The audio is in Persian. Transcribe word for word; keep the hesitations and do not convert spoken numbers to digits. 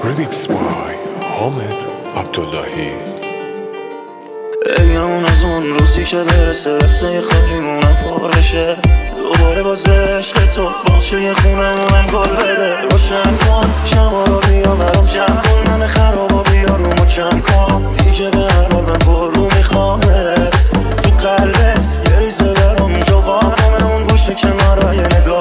Remix by حامد عبداللهی. بگمون از اون روزی که برسه دستای خالیمونم پر بشه، دوباره باز به عشق تو باشه یه خونمونم گل بده. روشن کن شما رو بیا برام جمع کن، من خرابا بیا رو ما کم کن دیگه، به هر حال من پر رو میخوامت تو قلبت یه ریزه برام جواب کنه اون گوشه کنارای نگاه